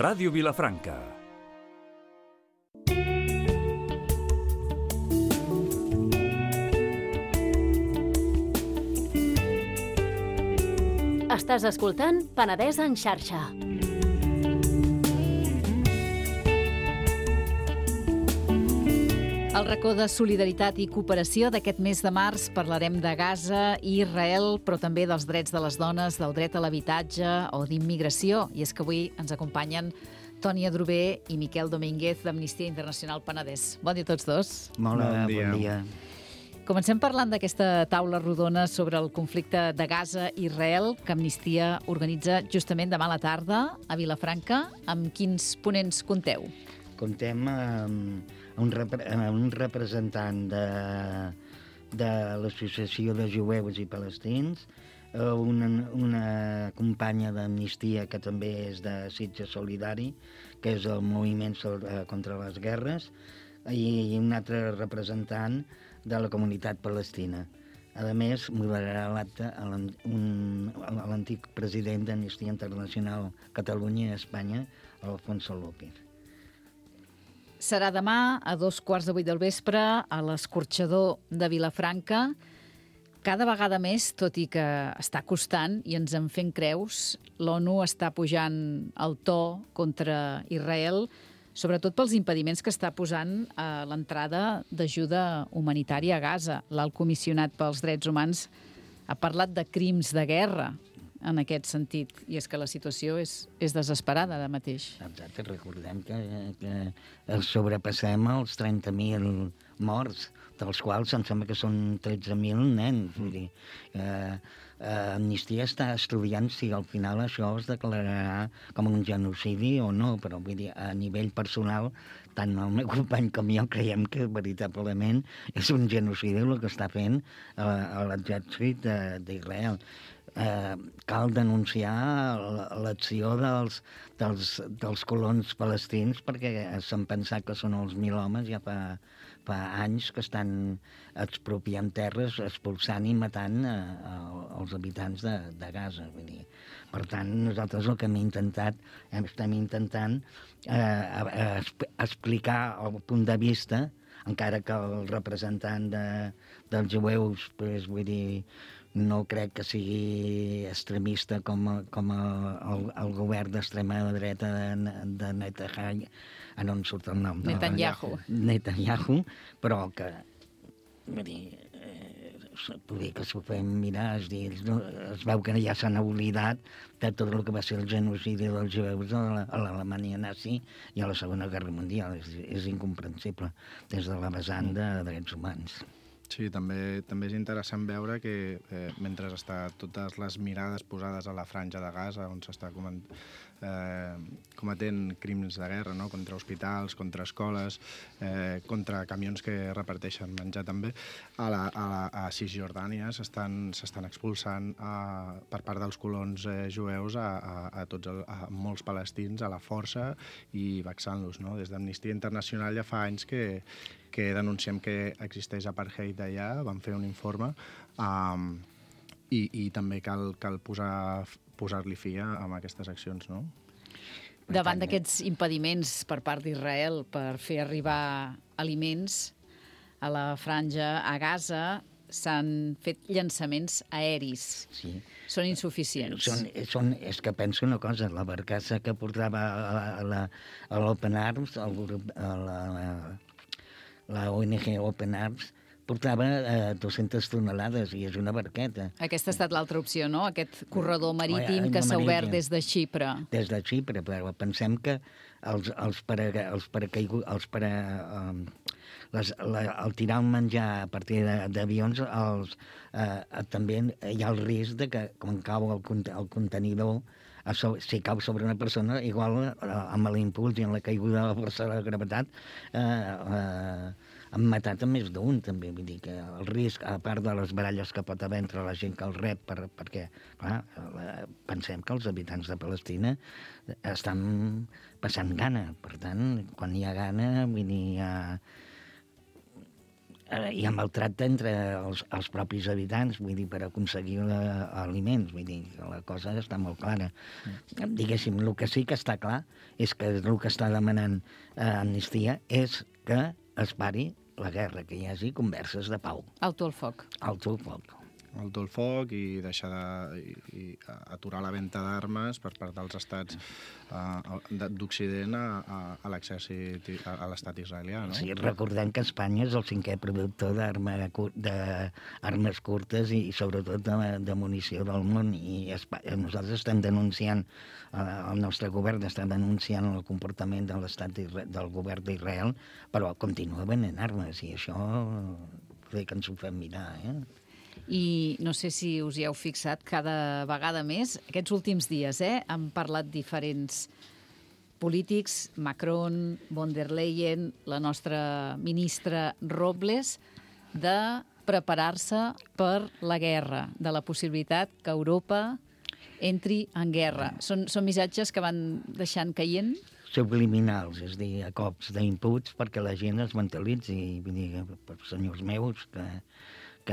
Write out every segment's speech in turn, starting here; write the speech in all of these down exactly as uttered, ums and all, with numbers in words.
Ràdio Vilafranca. Estàs escoltant Penedès en xarxa. Al racó de solidaritat i cooperació d'aquest mes de març parlarem de Gaza i Israel, però també dels drets de les dones, del dret a l'habitatge o d'immigració. I és que avui ens acompanyen Toni Adrover i Miquel Domínguez d'Amnistia Internacional Penedès. Bon dia a tots dos. Molt bon dia. Bon dia. Comencem parlant d'aquesta taula rodona sobre el conflicte de Gaza i Israel que Amnistia organitza justament demà a la tarda a Vilafranca. Amb quins ponents compteu? Comptem amb un, repre un representant de, de l'Associació de Jueus i Palestins, una, una companya d'Amnistia que també és de Sitges Solidari, que és el moviment contra les guerres, i un altre representant de la comunitat palestina. A més, moderarà l'acte l'antic president d'Amnistia Internacional Catalunya i Espanya, Alfonso López. Serà demà a dos quarts de vuit del vespre a l'Escorxador de Vilafranca. Cada vegada més, tot i que està costant i ens en fent creus, l'ONU està pujant el to contra Israel, sobretot pels impediments que està posant a l'entrada d'ajuda humanitària a Gaza. L'alt comissionat pels drets humans ha parlat de crims de guerra en aquest sentit, i és que la situació és, és desesperada ara mateix. Exacte, recordem que, que sobrepassem els trenta mil morts, dels quals em sembla que són tretze mil nens. Vull dir, eh, eh, Amnistia està estudiant si al final això es declararà com un genocidi o no, però vull dir, a nivell personal, tant el meu company com jo creiem que veritablement és un genocidi el que està fent eh, l'exèrcit d'Israel. Eh, cal denunciar l'acció dels, dels, dels colons palestins, perquè s'han pensat que són els mil homes ja fa, fa anys que estan expropiant terres, expulsant i matant eh, els habitants de, de Gaza. Vull dir. Per tant, nosaltres el que hem intentat, estem intentant eh, explicar el punt de vista, encara que el representant de, dels jueus, pues, vull dir, no crec que sigui extremista com, com el, el, el govern d'extrema dreta de, de Netanyahu, ah, no em surt el nom. Netanyahu. No, Netanyahu, però que, vull dir, eh, vull dir que s'ho fem mirar, es, dir, no, es veu que ja s'han oblidat de tot el que va ser el genocidi dels jueus a l'Alemanya nazi i a la Segona Guerra Mundial. És, és incomprensible des de la vessant de drets humans. Sí, també, també és interessant veure que eh, mentre està totes les mirades posades a la franja de Gaza, on s'està eh, cometent crims de guerra, no? Contra hospitals, contra escoles, eh, contra camions que reparteixen menjar també, a, la, a, la, a Cisjordània s'estan expulsant a, per part dels colons eh, jueus a, a, a, tots el, a molts palestins a la força i vexant-los. No? Des d'Amnistia Internacional ja fa anys que que denunciem que existeix apartheid allà, vam fer un informe, um, i, i també cal, cal posar, posar-li fi a, a aquestes accions, no? Davant d'aquests impediments per part d'Israel per fer arribar aliments a la franja a Gaza, s'han fet llançaments aeris. Sí. Són insuficients. Són, són, és que penso una cosa, la barcassa que portava a l'Open Arms, a la... la O N G Open Arms, portava eh, dues-centes tonelades i és una barqueta. Aquesta ha estat l'altra opció, no? Aquest corredor marítim que s'ha obert des de Xipre. Des de Xipre, però pensem que els, els para, els paracaigu, els para, um, les, la, el tirar el menjar a partir d'avions, els, eh, també hi ha el risc de que, quan cau el, el contenidor, si cau sobre una persona, igual eh, amb l'impuls i amb la caiguda de la força de la gravetat eh, eh, han matat a més d'un, també. Vull dir que el risc, a part de les baralles que pot haver entre la gent que el rep, per, perquè clar, pensem que els habitants de Palestina estan passant gana. Per tant, quan hi ha gana, vull dir, hi ha... eh, hi ha maltracte entre els, els propis habitants, vull dir, per aconseguir la, aliments, vull dir, que la cosa està molt clara. Mm. Diguéssim, el que sí que està clar és que el que està demanant eh, Amnistia és que es pari la guerra, que hi hagi converses de pau. Alto el foc. Alto el foc. Alto el foc i deixar de, i, i aturar la venda d'armes per part dels estats uh, d'Occident a, a, a l'exèrcit, a, a l'estat israelià, no? Sí, recordem que Espanya és el cinquè productor d'armes curtes i, i sobretot de, de munició del món, i Espanya, nosaltres estem denunciant, eh, el nostre govern està denunciant el comportament de l'estat del govern d'Israel, però continua venent armes, i això crec que ens ho fem mirar, eh? I no sé si us hi heu fixat, cada vegada més, aquests últims dies, eh, han parlat diferents polítics, Macron, von der Leyen, la nostra ministra Robles, de preparar-se per la guerra, de la possibilitat que Europa entri en guerra. Són, són missatges que van deixant caient? Subliminals, és a dir, a cops d'inputs perquè la gent es mentalitzi, vull dir, per senyors meus, que que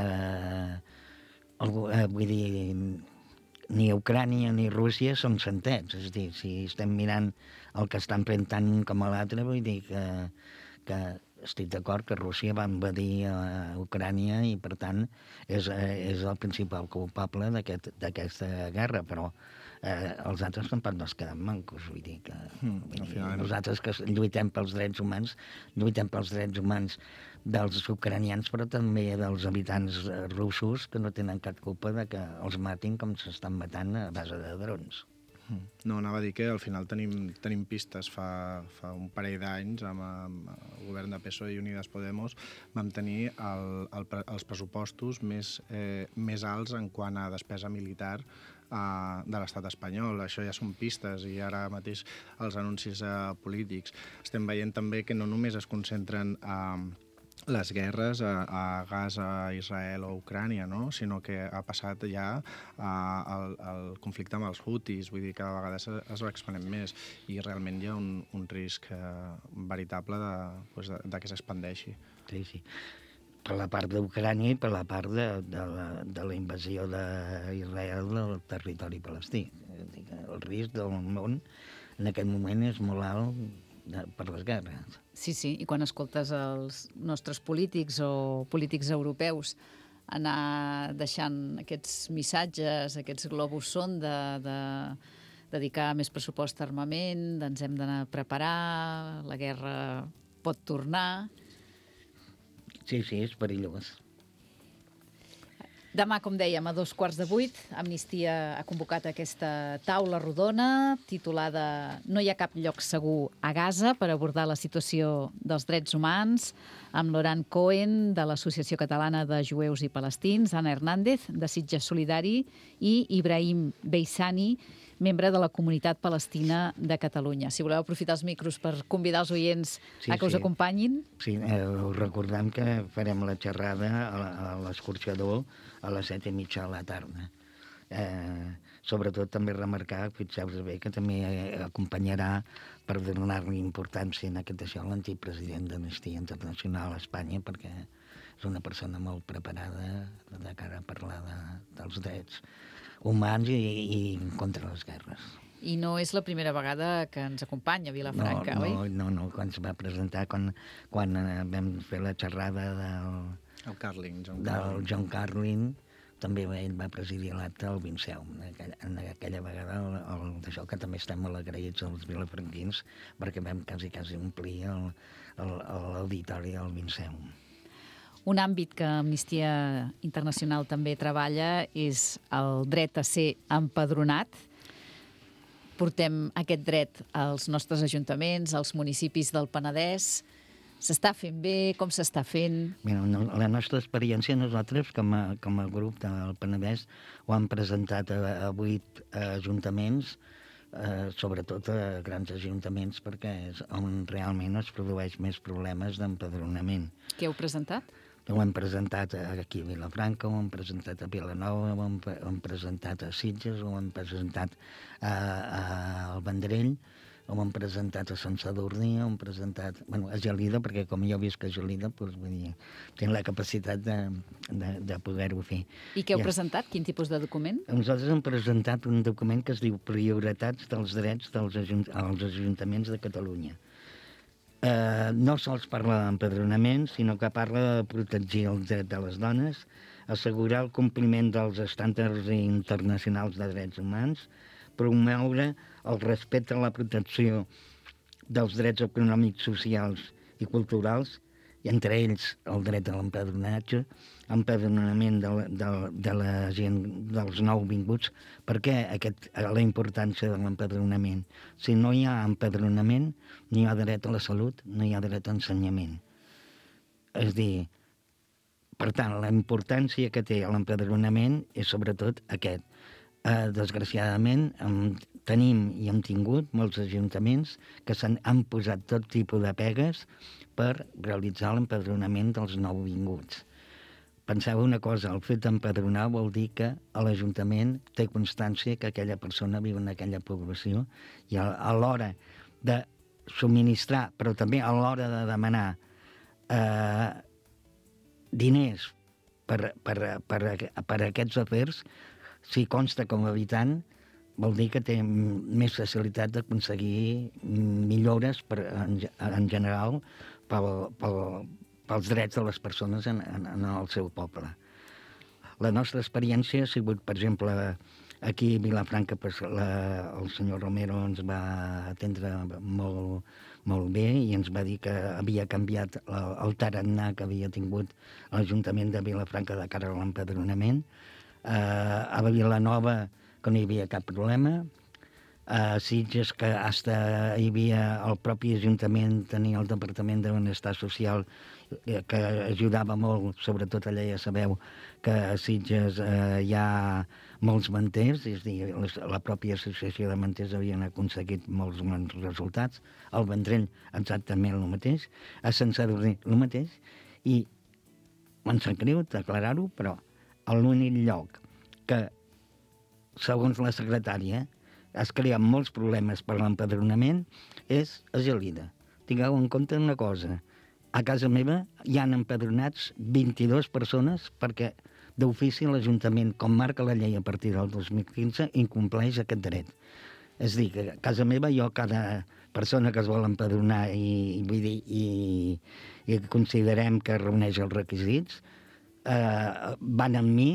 eh, vull dir, ni Ucrània ni Rússia són santets, és a dir, si estem mirant el que estan fent tant un com a l'altre, vull dir que, que estic d'acord que Rússia va invadir a Ucrània i, per tant, és, és el principal culpable d'aquesta aquest, guerra, però eh, els altres tampoc no es queden mancos, vull dir que mm, vull dir, nosaltres que lluitem pels drets humans, lluitem pels drets humans dels ucranians, però també dels habitants russos que no tenen cap culpa de que els matin com s'estan matant a base de drons. No, anava a dir que al final tenim, tenim pistes. Fa, fa un parell d'anys, amb, amb el govern de P S O E i Unidas Podemos, vam tenir el, el, els pressupostos més, eh, més alts en quant a despesa militar eh, de l'estat espanyol. Això ja són pistes, i ara mateix els anuncis eh, polítics. Estem veient també que no només es concentren a eh, les guerres a, a Gaza, a Israel o a Ucrània, no? Sinó que ha passat ja al conflicte amb els Houthis, vull dir, cada vegada es, es va expanent més, i realment hi ha un, un risc eh, veritable de, pues, de, de que s'expandeixi. Sí, sí. Per la part d'Ucrània i per la part de, de, la, de la invasió d'Israel del territori palestí. El risc del món en aquest moment és molt alt de, per les guerres. Sí, sí, i quan escoltes els nostres polítics o polítics europeus anar deixant aquests missatges, aquests globus sonda de, de dedicar més pressupost a armament, ens hem d'anar a preparar, la guerra pot tornar. Sí, sí, és perillós. Demà, com dèiem, a dos quarts de vuit, Amnistia ha convocat aquesta taula rodona titulada "No hi ha cap lloc segur a Gaza" per abordar la situació dels drets humans, amb Laurent Cohen, de l'Associació Catalana de Jueus i Palestins, Anna Hernández, de Sitges Solidari, i Ibrahim Beissani, membre de la Comunitat Palestina de Catalunya. Si voleu aprofitar els micros per convidar els oients sí, a que us sí. acompanyin. Sí, eh, us recordem que farem la xerrada a l'Escorxador a les set i mitja de la tarda. Eh, sobretot també remarcar, fixeu-vos bé, que també acompanyarà, per donar-li importància en aquest això, l'antic president d'Amnistia Internacional a Espanya, perquè és una persona molt preparada de cara a parlar de, dels drets humans i, i contra les guerres. I no és la primera vegada que ens acompanya a Vilafranca, no, oi? No, no, no, quan es va presentar, quan, quan vam fer la xerrada del... El Carlin, John del Carlin. John Carlin, també ell va presidir l'acte al Vinceum. En aquella, en aquella vegada, el, el, d'això que també estem molt agraïts als vilafranquins, perquè vam quasi, quasi omplir l'auditori del Vinceum. Un àmbit que Amnistia Internacional també treballa és el dret a ser empadronat. Portem aquest dret als nostres ajuntaments, als municipis del Penedès. S'està fent bé? Com s'està fent? Mira, la nostra experiència, nosaltres, com a, com a grup del Penedès, ho hem presentat a, a vuit ajuntaments, eh, sobretot a grans ajuntaments, perquè és on realment es produeix més problemes d'empadronament. Què heu presentat? Ho hem presentat aquí a Vilafranca, ho hem presentat a Vilanova, ho hem, ho hem presentat a Sitges, ho hem presentat a, a, al Vendrell, ho hem presentat a Sant Sadurní, ho hem presentat bueno, a Gelida, perquè com jo visc a Gelida, doncs, vull dir, tinc la capacitat de, de, de poder-ho fer. I què heu Ja. presentat? Quin tipus de document? Nosaltres hem presentat un document que es diu Prioritats dels drets dels ajunt als ajuntaments de Catalunya. Eh, no sols parla d'empadronament, sinó que parla de protegir els drets de les dones, assegurar el compliment dels estàndards internacionals de drets humans, promoure el respecte a la protecció dels drets econòmics, socials i culturals, i entre ells el dret a l'empadronatge, empadronament de, la- de, de la gent, dels nouvinguts. Per què aquest, la importància de l'empadronament? Si no hi ha empadronament, no hi ha dret a la salut, no hi ha dret a ensenyament. És dir, per tant, la importància que té l'empadronament és sobretot aquest. Eh, desgraciadament, em, tenim i hem tingut molts ajuntaments que s'han han posat tot tipus de pegues per realitzar l'empadronament dels nouvinguts. Penseu una cosa, el fet d'empadronar vol dir que l'Ajuntament té constància que aquella persona viu en aquella població i a, a l'hora de subministrar, però també a l'hora de demanar eh, diners per, per, per, per aquests afers, si consta com a habitant, vol dir que té més facilitat d'aconseguir millores per, en, en general pel, pel, pels drets de les persones en, en, en el seu poble. La nostra experiència ha sigut, per exemple, aquí a Vilafranca, pues, la, el senyor Romero ens va atendre molt, molt bé i ens va dir que havia canviat el, el tarannà que havia tingut l'Ajuntament de Vilafranca de cara a l'empadronament. Uh, a Vilanova, que no hi havia cap problema. A Sitges, que hasta hi havia el propi Ajuntament, tenia el Departament de Benestar Social, eh, que ajudava molt, sobretot allà ja sabeu que a Sitges eh, hi ha molts manters, és a dir, les, la pròpia associació de manters havien aconseguit molts bons resultats. Al Vendrell, exactament el mateix. A Sant Sadurní, el mateix. I em sap greu declarar-ho, però l'únic lloc que, segons la secretària, es creen molts problemes per l'empadronament és a Gelida. Tingueu en compte una cosa. A casa meva hi han empadronats vint-i-dues persones perquè d'ofici l'Ajuntament, com marca la llei a partir del dos mil quinze, incompleix aquest dret. És a dir, que a casa meva jo, cada persona que es vol empadronar i, i, vull dir, i, i considerem que reuneix els requisits, eh, van amb mi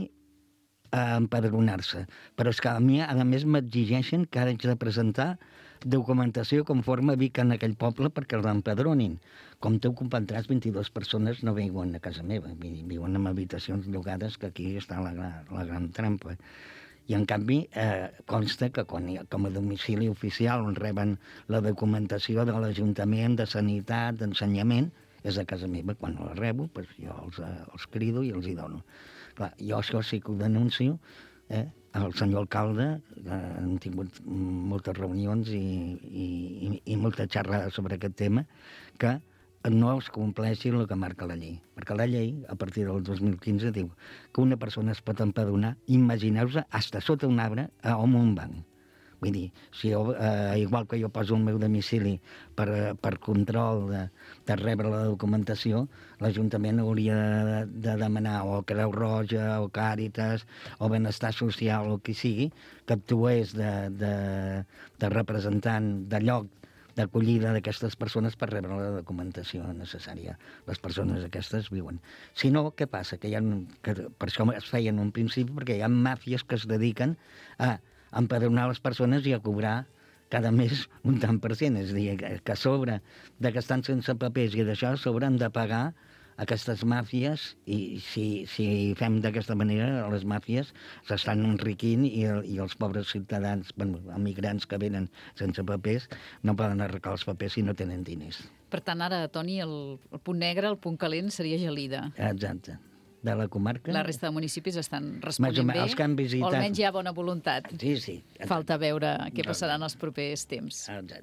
a empadronar-se. Però és que a mi, a més, m'exigeixen que haig de presentar documentació conforme vic en aquell poble perquè l'empadronin. Com tu comprendràs, vint-i-dues persones no viuen a casa meva, viuen en habitacions llogades, que aquí està la, la gran trampa. I, en canvi, eh, consta que quan, com a domicili oficial on reben la documentació de l'Ajuntament, de Sanitat, d'Ensenyament, és a casa meva. Quan la rebo, doncs jo els, els crido i els hi dono. Clar, jo això sí que ho denuncio, eh? El senyor alcalde, eh, hem tingut moltes reunions i, i, i molta xerrada sobre aquest tema, que no es compleixi el que marca la llei. Perquè la llei, a partir del dos mil quinze, diu que una persona es pot empadronar, imagineu-vos, hasta sota un arbre o en un banc. Vull dir, si jo, eh, igual que jo poso el meu domicili per, per control de, de rebre la documentació, l'Ajuntament hauria de, de demanar o Creu Roja, o Càritas, o Benestar Social, o qui sigui, que actués de, de, de representant de lloc d'acollida d'aquestes persones per rebre la documentació necessària. Les persones aquestes viuen. Si no, què passa? Que hi ha, que per això es feia en un principi, perquè hi ha màfies que es dediquen a empadronar les persones i a cobrar cada mes un tant per cent. És a dir, que a sobre de que estan sense papers i d'això, a sobre han de pagar aquestes màfies, i si, si fem d'aquesta manera, les màfies s'estan enriquint i, i els pobres ciutadans, bueno, emigrants que venen sense papers, no poden arreglar els papers si no tenen diners. Per tant, ara, Toni, el, el punt negre, el punt calent seria Gelida. Exacte. De la comarca. La resta de municipis estan responent bé, els que han visitat... o almenys hi ha bona voluntat. Sí, sí. Exacte. Falta veure què passarà en els propers temps. Exacte.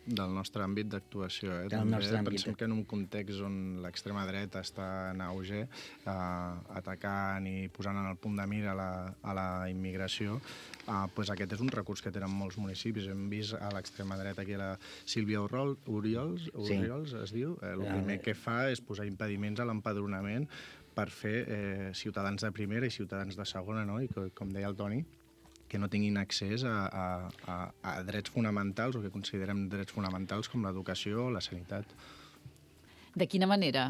del nostre àmbit d'actuació. Eh? Del També nostre àmbit. Pensem que en un context on l'extrema dreta està en auge, eh, atacant i posant en el punt de mira a la, a la immigració, eh, pues aquest és un recurs que tenen molts municipis. Hem vist a l'extrema dreta aquí la Sílvia Oriols, Oriols, Oriols sí. es diu, eh, el primer que fa és posar impediments a l'empadronament per fer eh, ciutadans de primera i ciutadans de segona, no? I que, com deia el Toni, que no tinguin accés a, a, a, a drets fonamentals o que considerem drets fonamentals com l'educació o la sanitat. De quina manera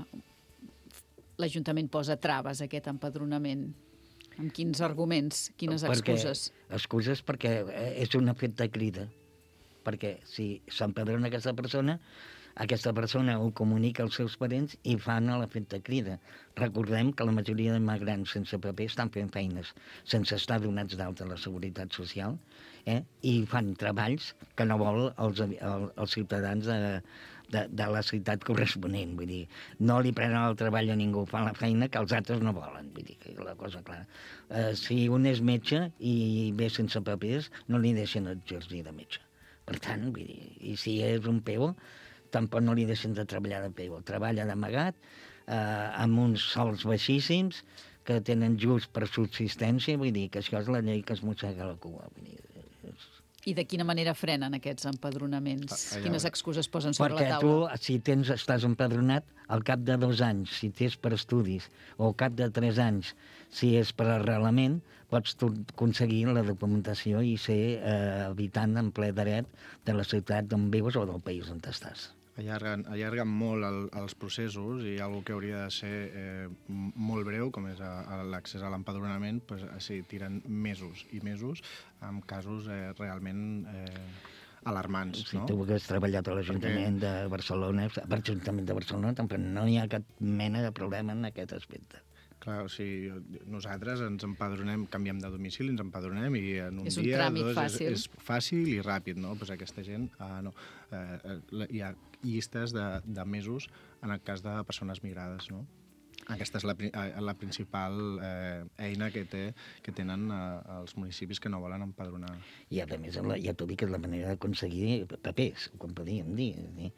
l'Ajuntament posa traves a aquest empadronament? Amb quins arguments, quines perquè, excuses? Excuses perquè és un efecte crida. Perquè si s'empadrona aquesta persona, aquesta persona ho comunica als seus parents i fan l'efecte crida. Recordem que la majoria d'immigrants sense paper estan fent feines sense estar donats d'alta a la Seguretat Social, eh? I fan treballs que no vol els, els, els ciutadans de, de, de la ciutat corresponent. Vull dir, no li prenen el treball a ningú, fan la feina que els altres no volen. Vull dir, que és la cosa clara. Eh, si un és metge i ve sense papers, no li deixen exercir de metge. Per tant, vull dir, i si és un P O, tampoc no li deixen de treballar de P O. Treballa d'amagat, eh, amb uns sols baixíssims, que tenen just per subsistència, vull dir que això és la llei que es mossega la cua. Vull dir, és... I de quina manera frenen aquests empadronaments? Ah, Quines excuses posen sobre Perquè la taula? tu, si tens, estàs empadronat, al cap de dos anys, si tens per estudis, o al cap de tres anys, si és per arrelament, pots tu aconseguir la documentació i ser eh, habitant en ple dret de la ciutat d'on vius o del país on estàs. Allarguen, allarguen molt el, els processos i algo que hauria de ser eh, molt breu, com és l'accés a l'empadronament, pues, sí, tiren mesos i mesos amb casos eh, realment eh, alarmants. Si no? tu hagués treballat a l'Ajuntament Perquè... de Barcelona, a l'Ajuntament de Barcelona tampoc no hi ha cap mena de problema en aquest aspecte. Clar, o sigui, nosaltres ens empadronem, canviem de domicili, ens empadronem i en un, és un dia, tràmit dos, fàcil. És, és fàcil i ràpid, no? Pues aquesta gent, uh, no. Uh, hi ha llistes de, de mesos en el cas de persones migrades, no? Aquesta és la, la principal eh, eina que, té, que tenen eh, els municipis que no volen empadronar. I a més, la, ja t'ho dic, és la manera d'aconseguir papers, com podríem dir.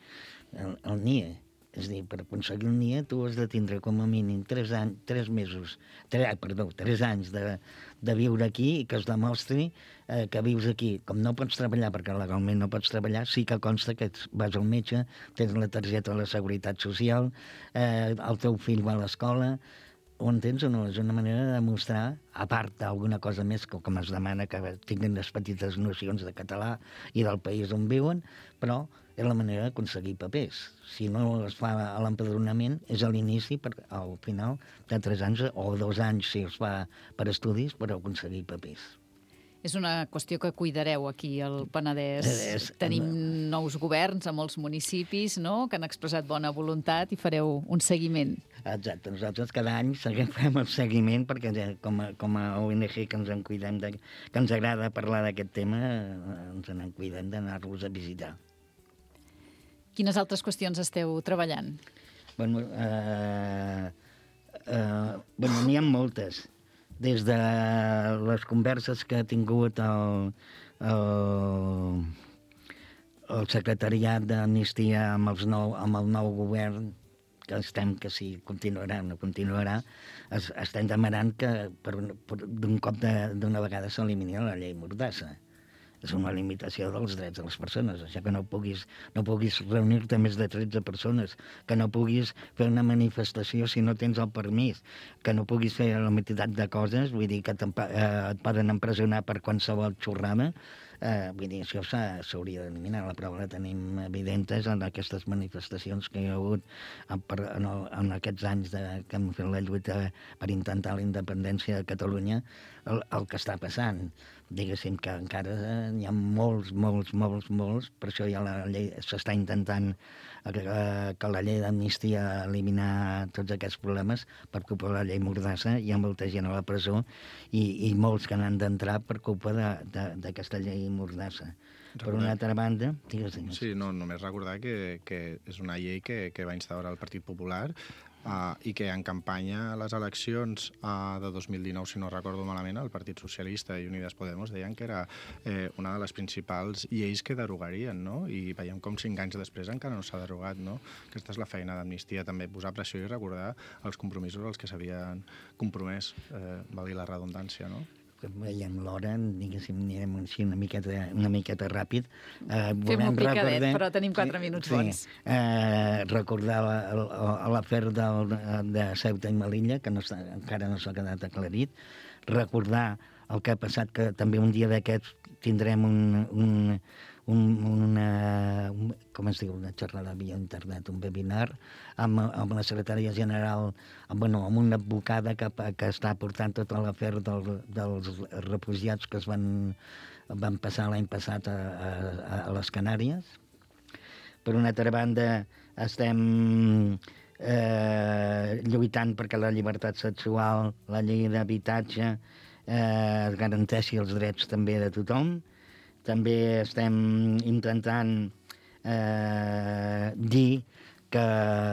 El, el N I E. És a dir, per aconseguir el N I E tu has de tindre com a mínim tres, anys, tres mesos, tres, perdó, tres anys de, de viure aquí i que es demostri eh, que vius aquí. Com no pots treballar, perquè legalment no pots treballar, sí que consta que vas al metge, tens la targeta de la Seguretat Social, eh, el teu fill va a l'escola, ho entens o no? És una manera de demostrar, a part d'alguna cosa més, que com es demana que tinguin les petites nocions de català i del país on viuen, però és la manera d'aconseguir papers. Si no es fa a l'empadronament, és a l'inici, per, al final de tres anys o dos anys, si es fa per estudis, per aconseguir papers. És una qüestió que cuidareu aquí al Penedès. És, Tenim nous governs a molts municipis, no?, que han expressat bona voluntat i fareu un seguiment. Exacte. Nosaltres cada any fem el seguiment perquè com a, com a O N G que ens en cuidem, de, que ens agrada parlar d'aquest tema, ens en cuidem d'anar-los a visitar. Quines altres qüestions esteu treballant? Bueno, eh, eh, bueno n'hi ha moltes. Des de les converses que ha tingut el, el, el secretariat d'Amnistia amb, els nou, amb el nou govern, que estem, que si continuarà o no continuarà, es, estem demanant que per, per, d'un cop d'una vegada s'elimini la llei Mordassa. És una limitació dels drets de les persones, això que no puguis, no puguis reunir-te més de tretze persones, que no puguis fer una manifestació si no tens el permís, que no puguis fer la meitat de coses, vull dir que eh, et poden empresonar per qualsevol xorrada, eh, vull dir, això s'hauria d'eliminar. La prova la tenim evidentes en aquestes manifestacions que hi ha hagut en, en, el, en aquests anys de, que hem fet la lluita per intentar la independència de Catalunya, el, el que està passant. Diguéssim que encara n'hi ha molts, molts, molts, molts, per això ja la llei s'està intentant que, que la llei d'amnistia eliminar tots aquests problemes per culpa de la llei Mordassa. Hi ha molta gent a la presó i, i molts que n'han d'entrar per culpa d'aquesta llei Mordassa. Recordar. Per una altra banda... Digues, digues. Sí, no, només recordar que, que és una llei que, que va instaurar el Partit Popular Uh, i que en campanya a les eleccions uh, de dos mil dinou, si no recordo malament, el Partit Socialista i Unides Podemos deien que era eh, una de les principals lleis que derogarien, no? I veiem com cinc anys després encara no s'ha derogat, no? Aquesta és la feina d'Amnistia, també posar pressió i recordar els compromisos als que s'havien compromès, eh, valgui la redundància, no? Veiem l'hora, diguéssim, anirem així una miqueta, una miqueta ràpid. Eh, Fem un picadet, recordar... però tenim quatre sí, minuts bons. Sí. Eh, recordar l'afer de, de Ceuta i Melilla, que no està, encara no s'ha quedat aclarit. Recordar el que ha passat, que també un dia d'aquests tindrem un, un, un, una, un, com es diu, una xerrada via internet, un webinar, amb, amb la secretària general, amb, bueno, amb una advocada que, que està portant tot l'afer del, dels refugiats que es van, van passar l'any passat a, a, a les Canàries. Per una altra banda, estem eh, lluitant perquè la llibertat sexual, la llei d'habitatge, eh, garanteixi els drets també de tothom. També estem intentant eh, dir que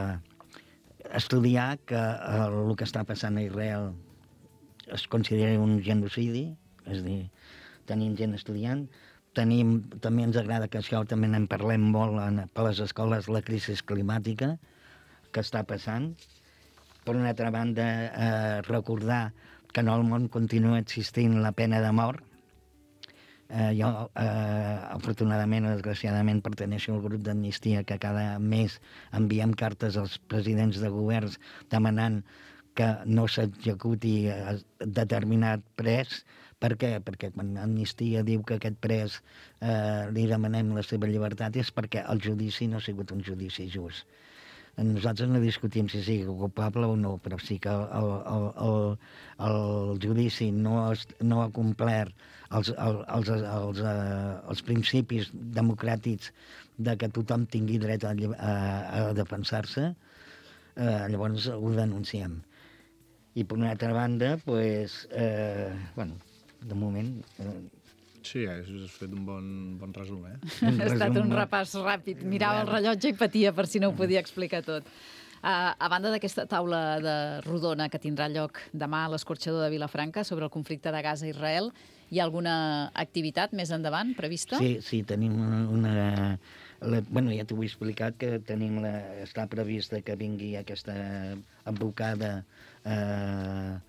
estudiar que el que està passant a Israel es considera un genocidi, és a dir, tenim gent estudiant. Tenim, també ens agrada que això també en parlem molt en, per les escoles, la crisi climàtica que està passant. Per una altra banda, eh, recordar que en el món continua existint la pena de mort. Eh, jo, eh, afortunadament o desgraciadament, perteneixo al grup d'Amnistia que cada mes enviem cartes als presidents de governs demanant que no s'executi determinat pres. Per què? Perquè quan Amnistia diu que aquest pres eh, li demanem la seva llibertat és perquè el judici no ha sigut un judici just. Nosaltres no discutim si sigui culpable o no, però sí que el, el, el, el judici no, es, no ha complert els, els, els, els, els principis democràtics de que tothom tingui dret a, a, a defensar-se, eh, llavors ho denunciem. I per una altra banda, pues, eh, bueno, de moment... Eh, Sí, has fet un bon, bon resum, eh? Ha estat un repàs ràpid. Mirava el rellotge i patia per si no ho podia explicar tot. Uh, a banda d'aquesta taula de rodona que tindrà lloc demà a l'Escorxador de Vilafranca sobre el conflicte de Gaza i Israel, hi ha alguna activitat més endavant prevista? Sí, sí, tenim una... una la, bueno, ja t'ho he explicat, que tenim la, està prevista que vingui aquesta advocada eh,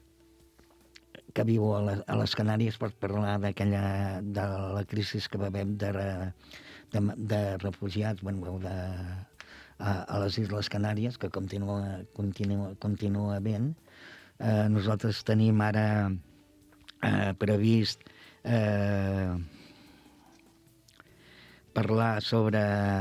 que viu a, la, a les Canàries per parlar d'aquella, de la crisi que va haver de, de, de refugiats, bueno, de, a, a les Isles Canàries, que continua, continua, continua havent. Eh, nosaltres tenim ara eh, previst eh, parlar sobre...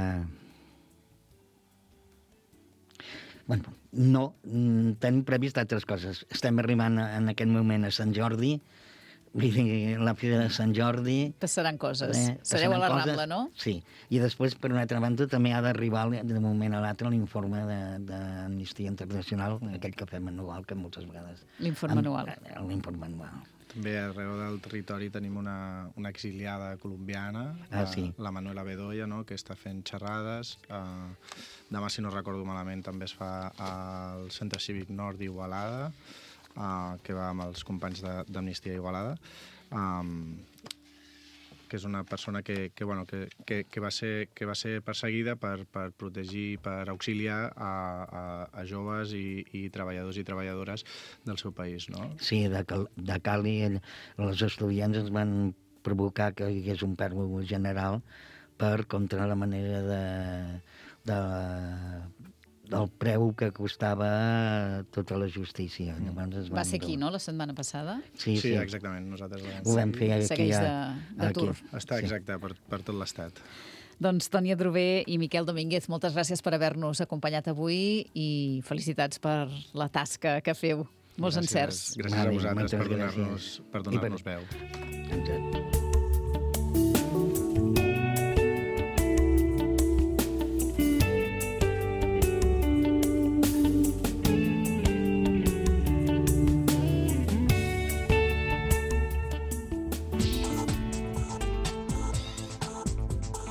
Bueno, no, tenim previst altres coses. Estem arribant en aquest moment a Sant Jordi, vull dir, la Fira de Sant Jordi... Passaran coses. Eh, Sereu a la coses, Rambla, no? Sí. I després, per una altra banda, també ha d'arribar de moment a l'altre l'informe d'Amnistia Internacional, aquell que fem anual, que moltes vegades... L'informe anual. L'informe anual. També arreu del territori tenim una, una exiliada colombiana, ah, sí. la, la Manuela Bedoya, no?, que està fent xerrades. Uh, demà, si no recordo malament, també es fa al Centre Cívic Nord d'Igualada, uh, que va amb els companys d'Amnistia Igualada, um, que és una persona que, que, bueno, que, que, que, va ser, que va ser perseguida per, per protegir, per auxiliar a, a, a joves i, i treballadors i treballadores del seu país, no? Sí, de, de Cali els estudiants ens van provocar que hi hagués un pèrdua general per contra la manera de, de, del preu que costava tota la justícia. Mm. Va ser aquí, no?, la setmana passada? Sí, sí, sí, exactament. Nosaltres ho vam fer aquí. Segueix de, de aquí. tour. Està exacte, per, per tot l'estat. Doncs Toni Adrover i Miquel Domínguez, moltes gràcies per haver-nos acompanyat avui i felicitats per la tasca que feu. Molts gràcies, encerts. Gràcies a vosaltres per donar-nos per donar-nos veu. Exacte.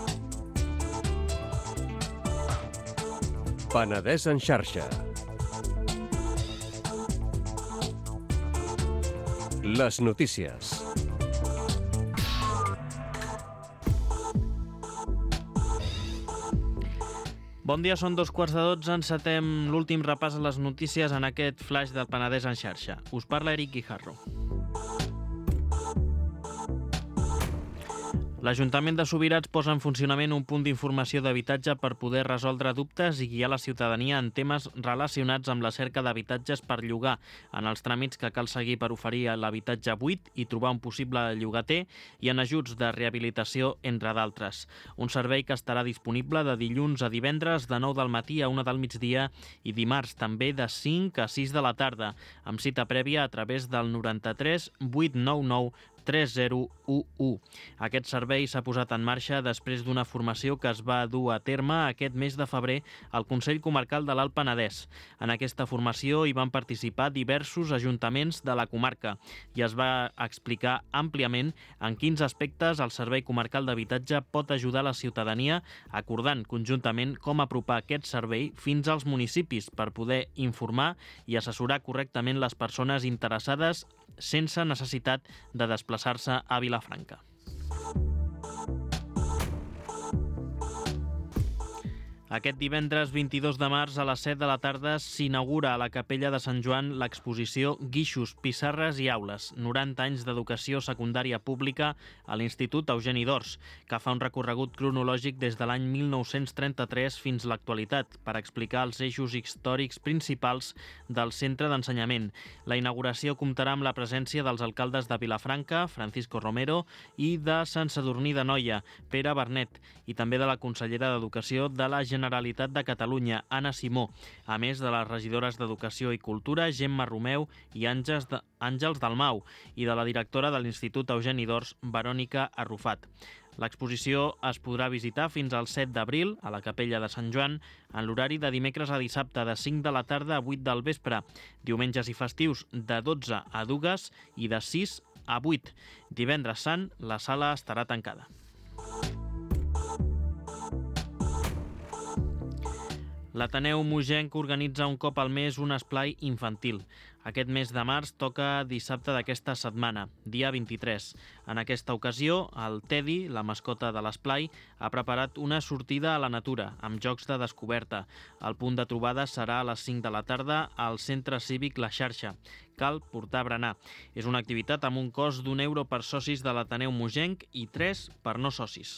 Penedès en xarxa. Les notícies. Bon dia, són dos quarts de dotze, encetem l'últim repàs a les notícies en aquest flash del Penedès en xarxa. Us parla Eric Guijarro. L'Ajuntament de Subirats posa en funcionament un punt d'informació d'habitatge per poder resoldre dubtes i guiar la ciutadania en temes relacionats amb la cerca d'habitatges per llogar, en els tràmits que cal seguir per oferir l'habitatge buit i trobar un possible llogater i en ajuts de rehabilitació, entre d'altres. Un servei que estarà disponible de dilluns a divendres de nou del matí a una del migdia i dimarts també de cinc a sis de la tarda, amb cita prèvia a través del noranta-tres vuit nou nou tres zero u u. Aquest servei s'ha posat en marxa després d'una formació que es va dur a terme aquest mes de febrer al Consell Comarcal de l'Alt Penedès. En aquesta formació hi van participar diversos ajuntaments de la comarca i es va explicar àmpliament en quins aspectes el Servei Comarcal d'Habitatge pot ajudar la ciutadania, acordant conjuntament com apropar aquest servei fins als municipis per poder informar i assessorar correctament les persones interessades sense necessitat de desplaçar-se a Vilafranca. Aquest divendres vint-i-dos de març a les set de la tarda s'inaugura a la Capella de Sant Joan l'exposició Guixos, Pissarres i Aules, noranta anys d'educació secundària pública a l'Institut Eugeni d'Ors, que fa un recorregut cronològic des de l'any mil nou-cents trenta-tres fins a l'actualitat per explicar els eixos històrics principals del centre d'ensenyament. La inauguració comptarà amb la presència dels alcaldes de Vilafranca, Francisco Romero, i de Sant Sadurní d'Anoia, Pere Bernet, i també de la consellera d'Educació de la Generalitat de Catalunya, Anna Simó, a més de les regidores d'Educació i Cultura, Gemma Romeu i Àngels, de, Àngels Dalmau, i de la directora de l'Institut Eugeni d'Ors, Verònica Arrufat. L'exposició es podrà visitar fins al set d'abril a la Capella de Sant Joan en l'horari de dimecres a dissabte de cinc de la tarda a vuit del vespre, diumenges i festius de dotze a dues i de sis a vuit. Divendres Sant, la sala estarà tancada. L'Ateneu Mogenc organitza un cop al mes un esplai infantil. Aquest mes de març toca dissabte d'aquesta setmana, dia vint-i-tres. En aquesta ocasió, el Teddy, la mascota de l'esplai, ha preparat una sortida a la natura, amb jocs de descoberta. El punt de trobada serà a les cinc de la tarda al Centre Cívic La Xarxa. Cal portar berenar. És una activitat amb un cost d'un euro per socis de l'Ateneu Mogenc i tres per no socis.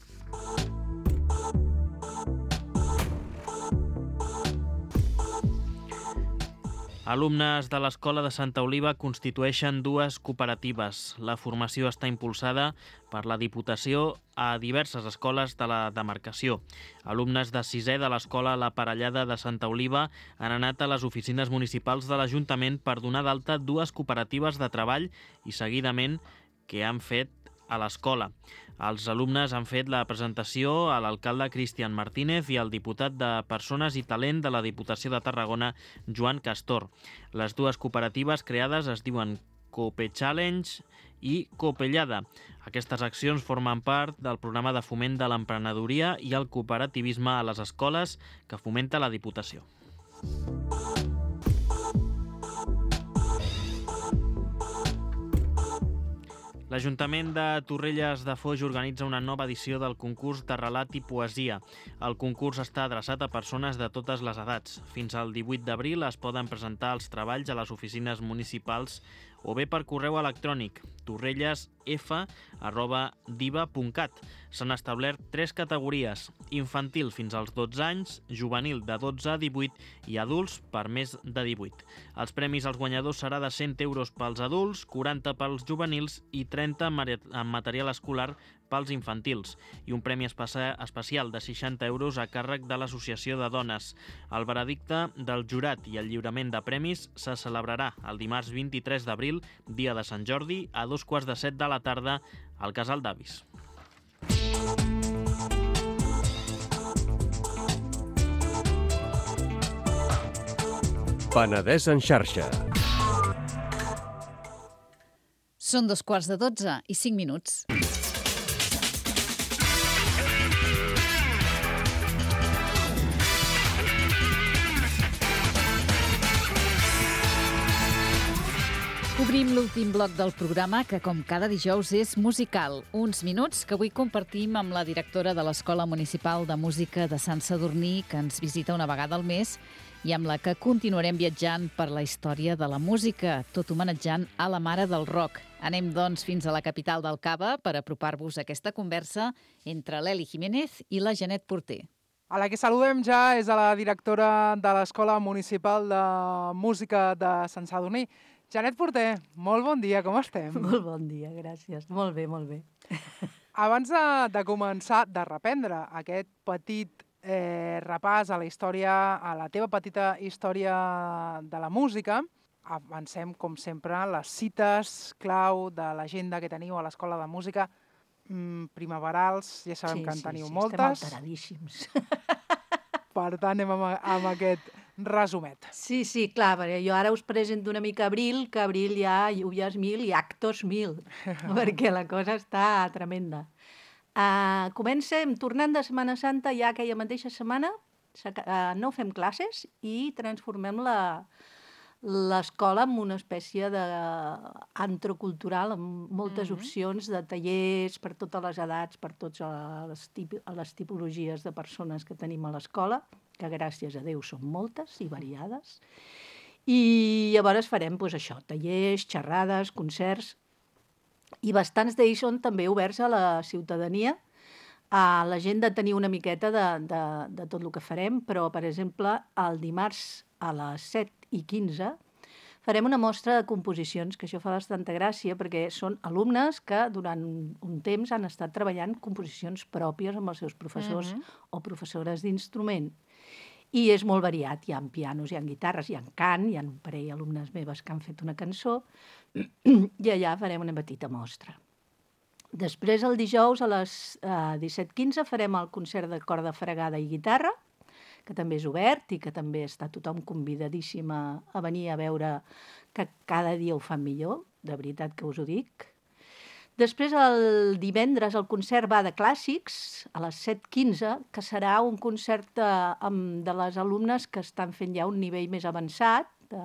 Alumnes de l'Escola de Santa Oliva constitueixen dues cooperatives. La formació està impulsada per la Diputació a diverses escoles de la demarcació. Alumnes de sisè de l'Escola La Parellada de Santa Oliva han anat a les oficines municipals de l'Ajuntament per donar d'alta dues cooperatives de treball i seguidament que han fet a l'escola. Els alumnes han fet la presentació a l'alcalde Cristian Martínez i al diputat de Persones i Talent de la Diputació de Tarragona, Joan Castor. Les dues cooperatives creades es diuen Cope Challenge i Copellada. Aquestes accions formen part del programa de foment de l'emprenedoria i el cooperativisme a les escoles que fomenta la Diputació. L'Ajuntament de Torrelles de Foix organitza una nova edició del concurs de relat i poesia. El concurs està adreçat a persones de totes les edats. Fins al divuit d'abril es poden presentar els treballs a les oficines municipals o bé per correu electrònic torrellesf arroba diva punt cat. S'han establert tres categories: infantil fins als dotze anys, juvenil de dotze a divuit i adults per més de divuit. Els premis als guanyadors serà de cent euros pels adults, quaranta pels juvenils i trenta en material escolar pels infantils i un premi especial de seixanta euros a càrrec de l'Associació de Dones. El veredicte del jurat i el lliurament de premis se celebrarà el dimarts vint-i-tres d'abril, dia de Sant Jordi, a dos quarts de set de la tarda al Casal d'Avis. Penedès en xarxa. Són dos quarts de dotze i cinc minuts. Obrim l'últim bloc del programa, que com cada dijous és musical. Uns minuts que avui compartim amb la directora de l'Escola Municipal de Música de Sant Sadurní, que ens visita una vegada al mes, i amb la que continuarem viatjant per la història de la música, tot homenatjant a la mare del rock. Anem, doncs, fins a la capital del Cava per apropar-vos a aquesta conversa entre l'Eli Jiménez i la Janet Porter. A la que saludem ja és a la directora de l'Escola Municipal de Música de Sant Sadurní. Janet Porter, molt bon dia, com estem? Molt bon dia, gràcies. Molt bé, molt bé. Abans de, de començar, de reprendre aquest petit eh, repàs a la història, a la teva petita història de la música, avancem, com sempre, les cites clau de l'agenda que teniu a l'Escola de Música, mm, primaverals, ja sabem Sí, que en sí, teniu sí, moltes. estem alteradíssims. Per tant, anem amb, amb aquest resumet. Sí, sí, clar, perquè jo ara us presento una mica abril, que abril hi ha lluvies mil i actos mil, perquè la cosa està tremenda. Uh, comencem, tornant de Setmana Santa, ja aquella mateixa setmana, uh, no fem classes i transformem la l'escola en una espècie d'antrocultural amb moltes Mhm. opcions de tallers per totes les edats, per totes les, tip les tipologies de persones que tenim a l'escola, que gràcies a Déu són moltes i variades. I llavors farem doncs, això, tallers, xerrades, concerts, i bastants d'ells són també oberts a la ciutadania. Uh, la gent de tenir una miqueta de, de, de tot el que farem, però, per exemple, el dimarts a les set i quinze farem una mostra de composicions, que això fa bastanta gràcia, perquè són alumnes que durant un temps han estat treballant composicions pròpies amb els seus professors Mhm. o professores d'instrument. I és molt variat, hi ha pianos, hi ha guitarres, hi ha cant, hi ha un parell d'alumnes meves que han fet una cançó, i allà farem una petita mostra. Després, el dijous, a les uh, disset quinze, farem el concert de corda fregada i guitarra, que també és obert i que també està tothom convidadíssim a, a venir a veure que cada dia ho fan millor, de veritat que us ho dic. Després, el divendres, el concert va de clàssics, a les set quinze, que serà un concert de, amb, de les alumnes que estan fent ja un nivell més avançat, de,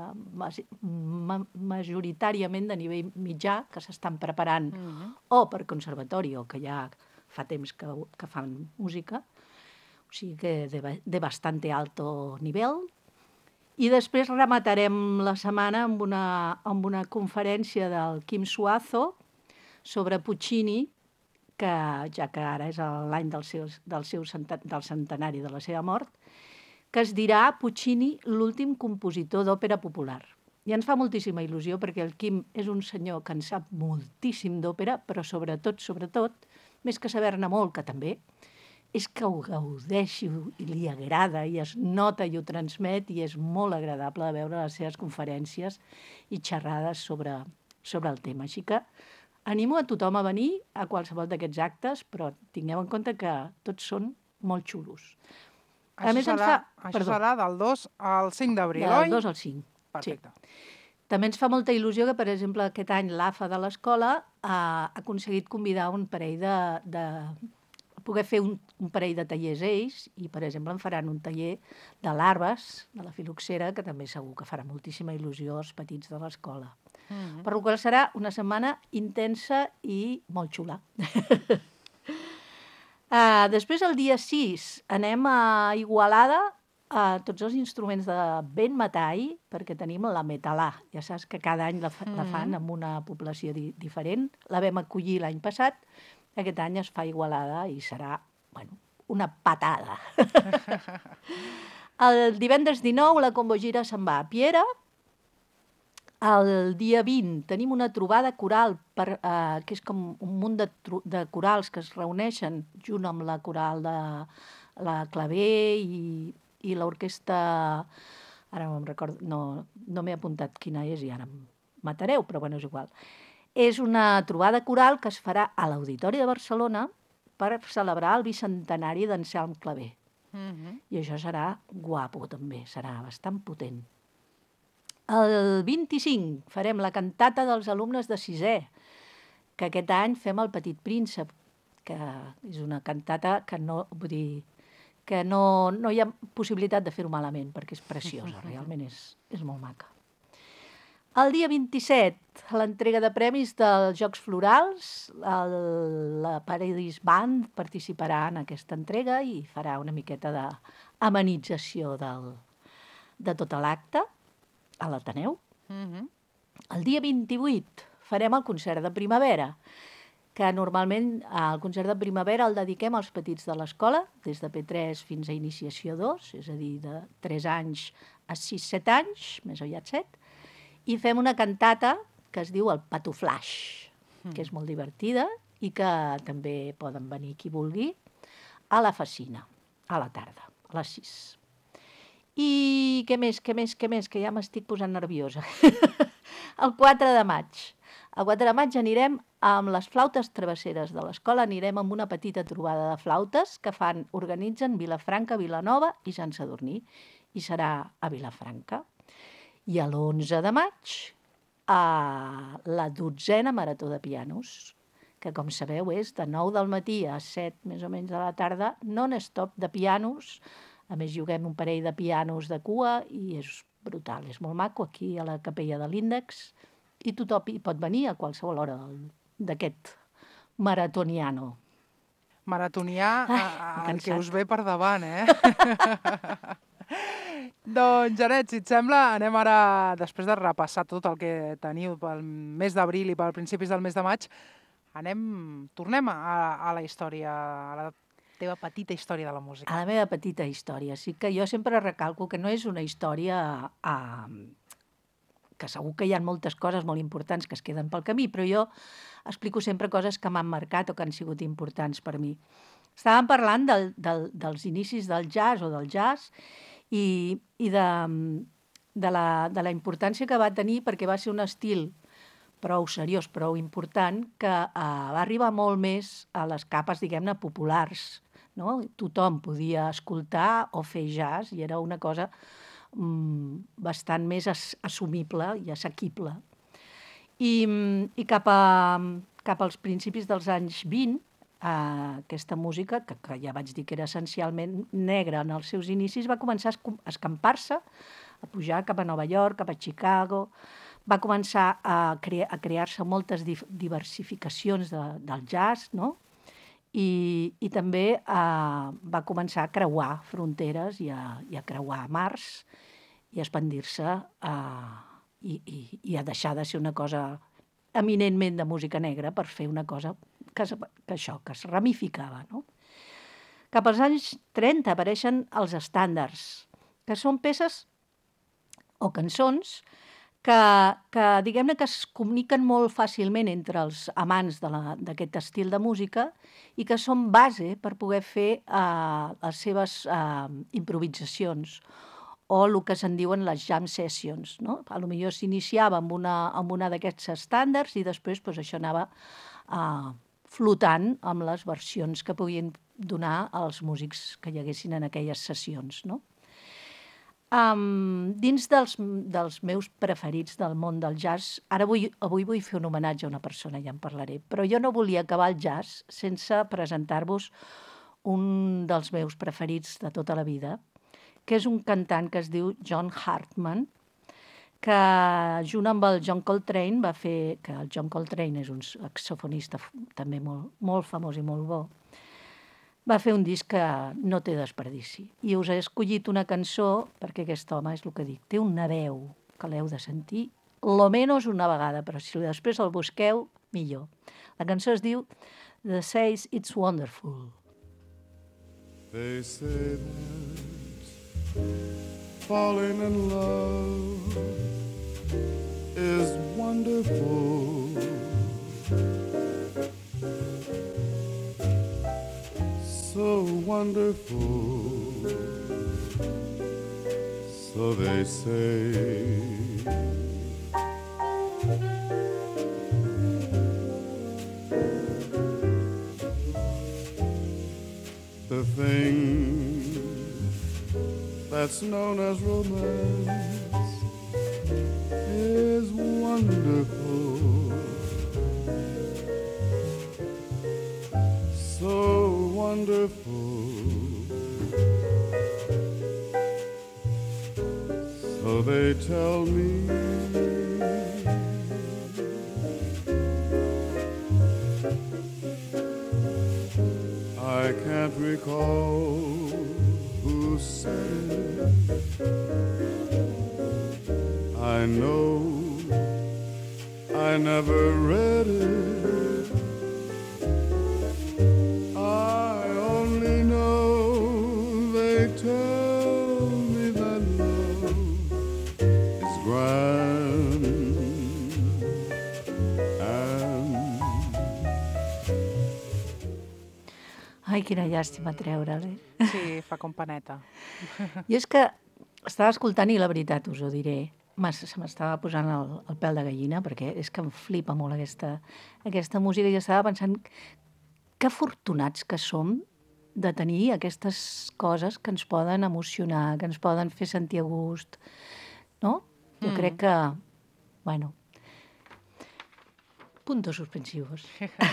ma, majoritàriament de nivell mitjà, que s'estan preparant Mhm. o per conservatori o que ja fa temps que, que fan música, o sigui que de, de bastante alto nivell. I després rematarem la setmana amb una, amb una conferència del Quim Suazo sobre Puccini, que ja que ara és l'any del, seu, del, seu centen, del centenari de la seva mort, que es dirà Puccini, l'últim compositor d'òpera popular. I ens fa moltíssima il·lusió perquè el Quim és un senyor que en sap moltíssim d'òpera, però sobretot, sobretot, més que saber-ne molt, que també, és que ho gaudeix i li agrada i es nota i ho transmet i és molt agradable de veure les seves conferències i xerrades sobre, sobre el tema. Així que animo a tothom a venir a qualsevol d'aquests actes, però tingueu en compte que tots són molt xulos. A Això, més, ens serà, fa- això perdó. serà del dos al cinc d'abril, oi? Del dos al cinc. Perfecte. També ens fa molta il·lusió que, per exemple, aquest any l'A F A de l'escola ha aconseguit convidar un parell de... de poder fer un, un parell de tallers ells i, per exemple, en faran un taller de larves de la filoxera, que també segur que farà moltíssima il·lusió als petits de l'escola. Mhm. Per la qual serà una setmana intensa i molt xula. uh, després, el dia sis, anem a Igualada a tots els instruments de vent metall, perquè tenim la metalà. Ja saps que cada any la, fa, la fan amb una població di diferent. La vam acollir l'any passat. Aquest any es fa a Igualada i serà, bueno, una patada. El divendres dinou la Combogira se'n va a Piera. El dia vint tenim una trobada coral, per, eh, que és com un munt de, de corals que es reuneixen junt amb la coral de la Claver i, i l'orquestra... Ara no em recordo, no, no m'he apuntat quina és i ara em matareu, però bueno, és igual. És una trobada coral que es farà a l'Auditori de Barcelona per celebrar el bicentenari d'Anselm Claver. Mhm. I això serà guapo, també, serà bastant potent. El vint-i-cinc farem la cantata dels alumnes de sisè, que aquest any fem el Petit Príncep, que és una cantata que no, vull dir, que no, no hi ha possibilitat de fer-ho malament, perquè és preciosa, realment és, és molt maca. El dia vint-i-set, l'entrega de premis dels Jocs Florals. El, la Paradis Band participarà en aquesta entrega i farà una miqueta d'amenització del, de tot l'acte a l'Ateneu. Mhm. El dia vint-i-vuit farem el concert de primavera, que normalment el concert de primavera el dediquem als petits de l'escola, des de P tres fins a iniciació dos, és a dir, de tres anys a sis set anys, més aviat set, i fem una cantata que es diu el Patuflaix, que és molt divertida i que també poden venir qui vulgui a la Facina, a la tarda, a les sis. I què més, què més, què més, que ja m'estic posant nerviosa. El quatre de maig. El quatre de maig anirem amb les flautes travesseres de l'escola, anirem amb una petita trobada de flautes que fan, organitzen Vilafranca, Vilanova i Sant Sadurní, i serà a Vilafranca. I a l'onze de maig, a la dotzena marató de pianos, que com sabeu és de nou del matí a set més o menys de la tarda, non-stop de pianos. A més, juguem un parell de pianos de cua i és brutal, és molt maco, aquí a la capella de l'Índex, i tothom hi pot venir a qualsevol hora d'aquest maratoniano. Maratonià, Ai, a- el cansat. que us ve per davant, eh? Doncs, Janet, si et sembla, anem ara, després de repassar tot el que teniu pel mes d'abril i pel principis del mes de maig, anem, tornem a, a la història, a la teva petita història de la música. A la meva petita història. Sí que jo sempre recalco que no és una història eh, que segur que hi ha moltes coses molt importants que es queden pel camí, però jo explico sempre coses que m'han marcat o que han sigut importants per mi. Estàvem parlant del, del, dels inicis del jazz o del jazz i, i de, de, la, de la importància que va tenir, perquè va ser un estil prou seriós, prou important, que eh, va arribar molt més a les capes, diguem-ne, populars. No? Tothom podia escoltar o fer jazz i era una cosa mm, bastant més as assumible i assequible. I, i cap, a, cap als principis dels anys vint, eh, aquesta música, que, que ja vaig dir que era essencialment negra en els seus inicis, va començar a escampar-se, a pujar cap a Nova York, cap a Chicago. Va començar a, cre a crear-se moltes diversificacions de, del jazz, no? I, i també eh, va començar a creuar fronteres i a, i a creuar mars i a expandir-se eh, i, i, i a deixar de ser una cosa eminentment de música negra per fer una cosa que, que això, que es ramificava. No? Cap als anys trenta apareixen els estàndards, que són peces o cançons que, que diguem-ne que es comuniquen molt fàcilment entre els amants d'aquest estil de música i que són base per poder fer eh, les seves eh, improvisacions o el que se'n diuen les jam sessions. No? A lo millor s'iniciava amb una, amb una d'aquests estàndards i després pues, això anava eh, flotant amb les versions que podien donar als músics que hi haguessin en aquelles sessions, no? Um, dins dels, dels meus preferits del món del jazz, ara vull, avui vull fer un homenatge a una persona, ja en parlaré, però jo no volia acabar el jazz sense presentar-vos un dels meus preferits de tota la vida, que és un cantant que es diu John Hartman, que junt amb el John Coltrane va fer, que el John Coltrane és un saxofonista també molt, molt famós i molt bo, va fer un disc que no té desperdici. I us he escollit una cançó, perquè aquest home és el que dic, té una veu que l'heu de sentir, lo menos una vegada, però si després el busqueu, millor. La cançó es diu The Says It's Wonderful. They say that falling in love is wonderful. So wonderful, so they say. The thing that's known as romance is wonderful. So wonderful, so they tell me. recall who said it. I know I never read it. I only know they tell me that love is grand and... Ai, quina llàstima treure'l, eh? Sí, fa com paneta. I és que estava escoltant i la veritat us ho diré, Mas, se m'estava posant el, el pèl de gallina perquè és que em flipa molt aquesta, aquesta música i estava pensant que afortunats que som de tenir aquestes coses que ens poden emocionar, que ens poden fer sentir a gust, no? Jo mm. crec que, bueno, puntos suspensivos.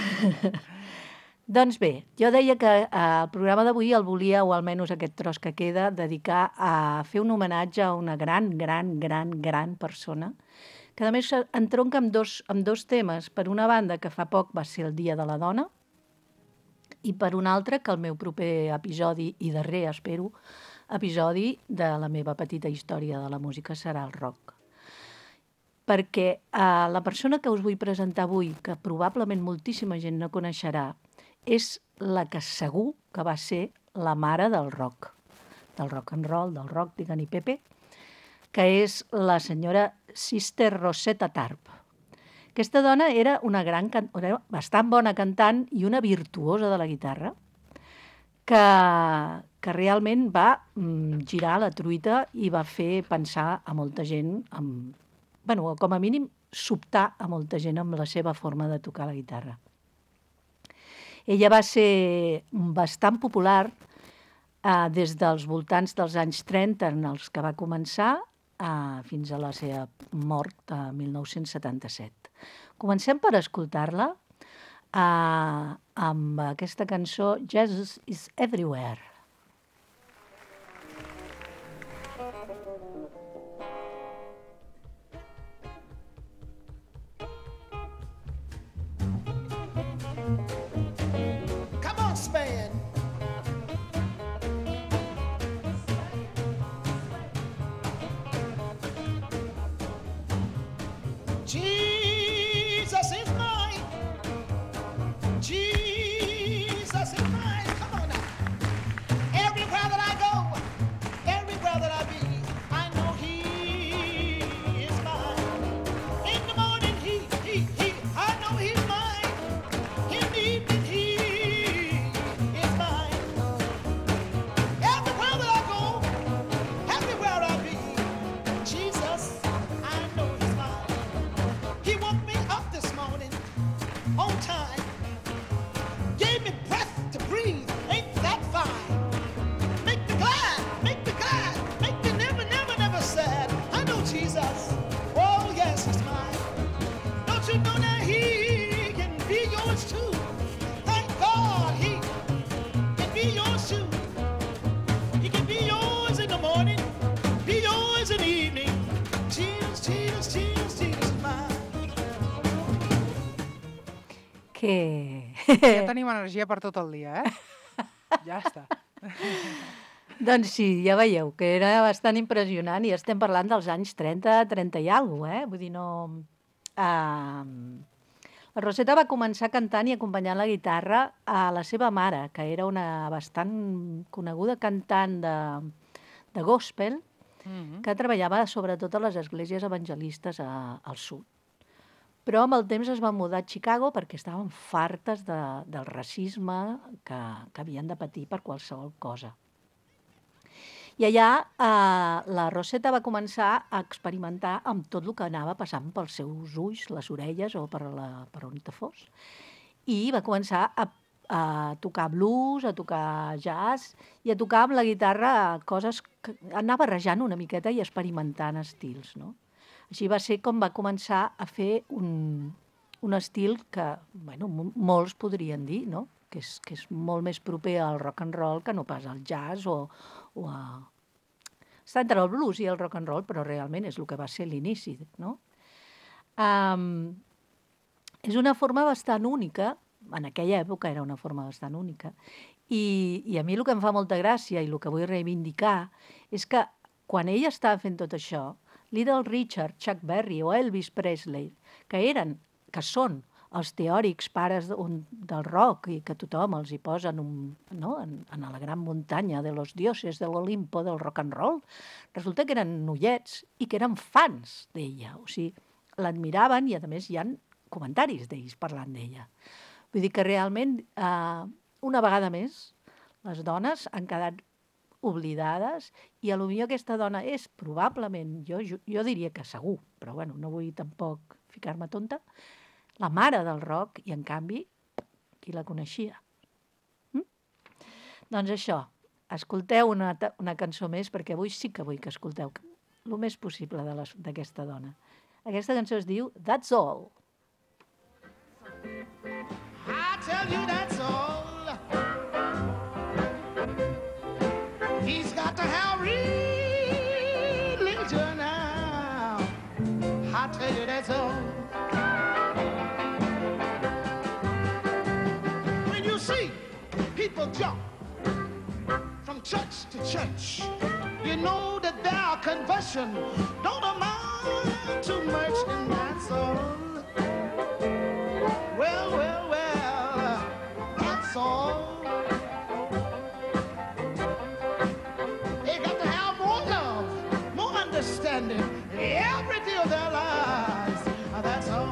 Doncs bé, jo deia que eh, el programa d'avui el volia, o almenys aquest tros que queda, dedicar a fer un homenatge a una gran, gran, gran, gran persona, que a més entronca amb dos, amb dos temes. Per una banda, que fa poc va ser el Dia de la Dona, i per una altra, que el meu proper episodi, i darrer, espero, episodi de la meva petita història de la música serà el rock. Perquè eh, la persona que us vull presentar avui, que probablement moltíssima gent no coneixerà, és la que segur que va ser la mare del rock, del rock and roll, del rock, diguem-hi Pepe, que és la senyora Sister Rosetta Tarp. Aquesta dona era una gran, era bastant bona cantant i una virtuosa de la guitarra, que, que realment va mm, girar la truita i va fer pensar a molta gent, amb, bueno, com a mínim sobtar a molta gent amb la seva forma de tocar la guitarra. Ella va ser bastant popular eh, des dels voltants dels anys trenta, en els que va començar, eh, fins a la seva mort a mil nou-cents setanta-set. Comencem per escoltar-la eh, amb aquesta cançó Jesus is Everywhere. Spain. Jesus is mine. Jesus is mine. Come on now. Everywhere that I go, everywhere that I be, I know He is mine. In the morning, He, He, He, I know He's mine. In the evening, He. Que... Ja tenim energia per tot el dia, eh? Ja està. Doncs sí, ja veieu, que era bastant impressionant i estem parlant dels anys trenta, trenta i alguna cosa, eh? Vull dir, no... Uh... La Rosetta va començar cantant i acompanyant la guitarra a la seva mare, que era una bastant coneguda cantant de, de gospel, mm-hmm. que treballava sobretot a les esglésies evangelistes a, al sud. Però amb el temps es va mudar a Chicago perquè estaven fartes de, del racisme que, que havien de patir per qualsevol cosa. I allà eh, la Rosetta va començar a experimentar amb tot el que anava passant pels seus ulls, les orelles o per, la, per on te fos. I va començar a, a tocar blues, a tocar jazz i a tocar amb la guitarra coses que anava barrejant una miqueta i experimentant estils, no? Així va ser com va començar a fer un, un estil que, bueno, molts podrien dir, no? Que és, que és molt més proper al rock and roll que no pas al jazz o, o a... Està entre el blues i el rock and roll, però realment és el que va ser l'inici, no? Um, és una forma bastant única, en aquella època era una forma bastant única, I, I a mi el que em fa molta gràcia i el que vull reivindicar és que quan ella estava fent tot això, Little Richard, Chuck Berry o Elvis Presley, que eren, que són els teòrics pares un, del rock i que tothom els hi posa en, un, no? en, en la gran muntanya de los dioses de l'Olimpo del rock and roll, resulta que eren noiets i que eren fans d'ella. O sigui, l'admiraven i, a més, hi ha comentaris d'ells parlant d'ella. Vull dir que realment, eh, una vegada més, les dones han quedat oblidades i potser aquesta dona és probablement, jo, jo, jo diria que segur, però bueno, no vull tampoc ficar-me tonta, la mare del rock, i en canvi, qui la coneixia? Mm? Doncs això, escolteu una, una cançó més, perquè avui sí que vull que escolteu el més possible d'aquesta dona. Aquesta cançó es diu That's All. I tell you that's all. He's got to have religion now. I tell you that's all. When you see people jump from church to church, you know that their conversion don't amount to much, and that's all. Well, well, well, that's all. They got to have more love, more understanding every day of their lives. That's all.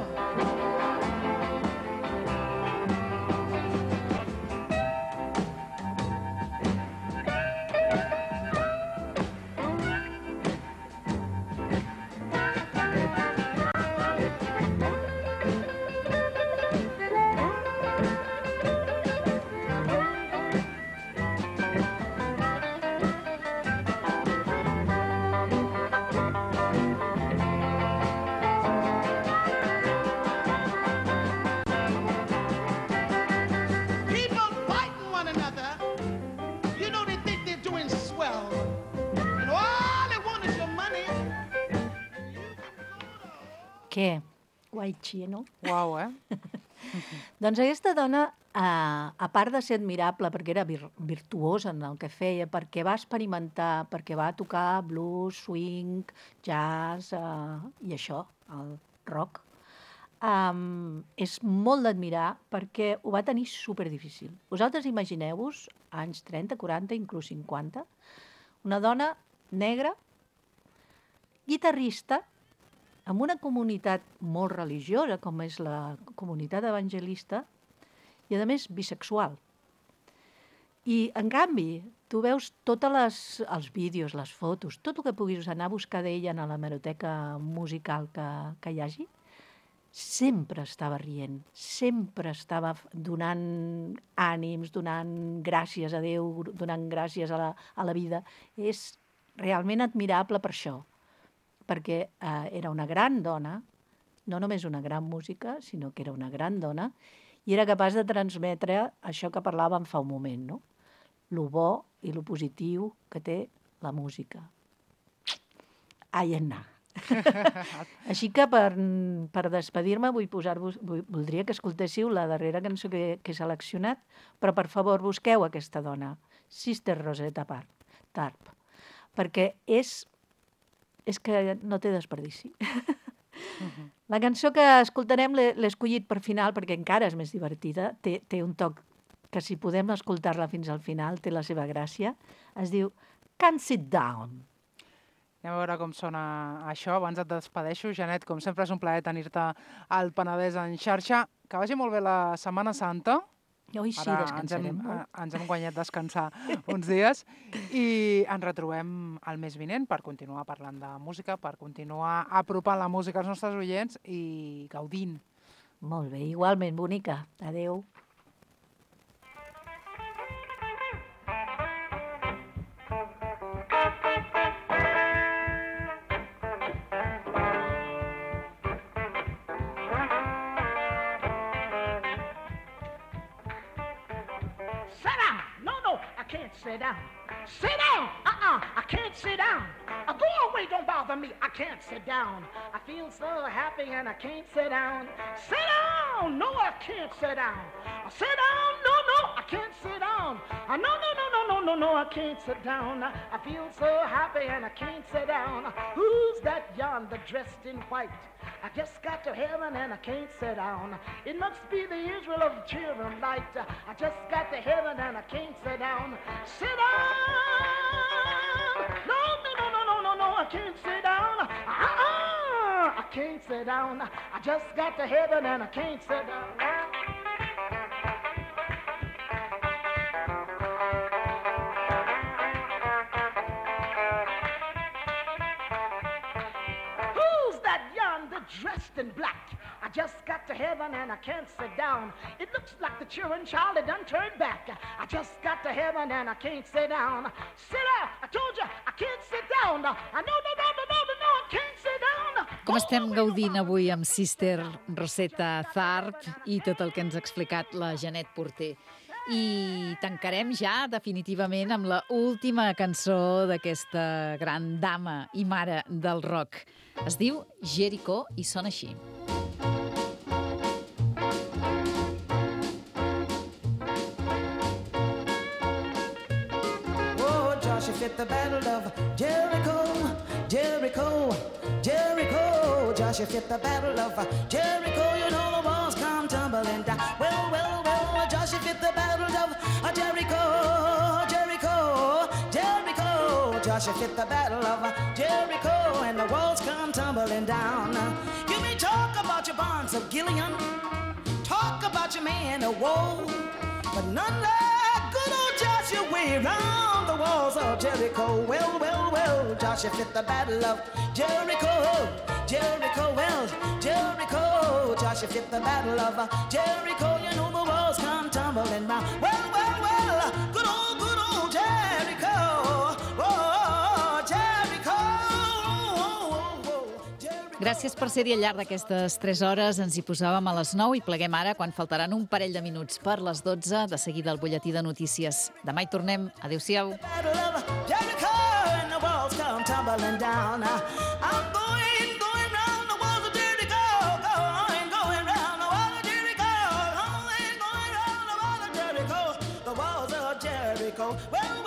Què? Guai xino. Uau, eh? Doncs aquesta dona, eh, a part de ser admirable perquè era vir virtuosa en el que feia, perquè va experimentar, perquè va tocar blues, swing, jazz eh, i això, el rock, um, és molt d'admirar perquè ho va tenir superdifícil. Vosaltres imagineu-vos, anys trenta, quaranta, inclús cinquanta, una dona negra, guitarrista, amb una comunitat molt religiosa, com és la comunitat evangelista, i, a més, bisexual. I, en canvi, tu veus tots els vídeos, les fotos, tot el que puguis anar a buscar d'ella a la hemeroteca musical que, que hi hagi, sempre estava rient, sempre estava donant ànims, donant gràcies a Déu, donant gràcies a la, a la vida. És realment admirable per això, perquè eh, era una gran dona, no només una gran música, sinó que era una gran dona, i era capaç de transmetre això que parlàvem fa un moment, no? Lo bo i lo positiu que té la música. Ai, Anna. Així que per, per despedir-me vull posar-vos, voldria que escoltéssiu la darrera cançó que, que he seleccionat, però per favor busqueu aquesta dona, Sister Rosetta Tharpe, perquè és és que no té desperdici. Uh-huh. La cançó que escoltarem l'he escollit per final perquè encara és més divertida, té, té un toc que si podem escoltar-la fins al final té la seva gràcia. Es diu Can't Sit Down. Anem a veure com sona això. Abans et despedeixo, Janet, com sempre és un plaer tenir-te al Penedès en xarxa. Que vagi molt bé la Setmana Santa. Oi, sí, Ara descansarem ens hem, molt. ens hem guanyat descansar uns dies i ens retrobem el mes vinent per continuar parlant de música, per continuar apropant la música als nostres oients i gaudint. Molt bé, igualment, bonica. Adéu. Sit down. Sit down! Uh-uh, I can't sit down. Uh, go away, don't bother me. I can't sit down. I feel so happy and I can't sit down. Sit down! No, I can't sit down. Uh, sit down! No, no, I can't sit down. Uh, no, no, no, no, no, no, no, I can't sit down. Uh, I feel so happy and I can't sit down. Uh, who's that yonder dressed in white? I just got to heaven and I can't sit down. It must be the Israel of the children light. Uh, I just got to heaven and I can't sit down. Sit down! No, no, no, no, no, no, no, I can't sit down. Uh-uh, I can't sit down. I just got to heaven and I can't sit down. Dressed in black, I just got to heaven and I can't sit down. It looks like the children child had done turned back. I just got to heaven and I can't sit down. Sit down, I told you I can't sit down. I no, no, no, no, no, no, no, I can't sit down. Com estem gaudint avui amb Sister Rosetta Tharpe i tot el que ens ha explicat la Janet Porter. I tancarem ja definitivament amb la última cançó d'aquesta gran dama i mare del rock. Es diu Jericho i sona així. Oh, Joshua fit the battle of Jericho, Jericho, Jericho. Joshua fit the battle of Jericho. You know the walls come tumbling down. Well, well, well, Joshua fit the battle of Jericho, Jericho, Jericho. Joshua fit the battle of Jericho, and the walls come tumbling down. You may talk about your bonds of Gilead, talk about your man of woe, but none like good old Joshua way round the walls of Jericho. Well, well, well, Joshua fit the battle of Jericho, Jericho, well, Jericho. Joshua fit the battle of Jericho. You know the walls come tumbling round. Well, well, well, good old, good old Jericho. Oh, Jericho. Oh, oh, oh, Jericho. Gràcies per ser-hi al llarg d'aquestes tres hores. Ens hi posàvem a les nou i pleguem ara quan faltaran un parell de minuts per les dotze. De seguida el butlletí de notícies. Demà hi tornem. Adéu-siau. Jericho and the walls come tumbling down. I'm going, going round the walls of Jericho. Going, going round the walls of Jericho. Going, going round the walls of Jericho. The walls of Jericho. Well,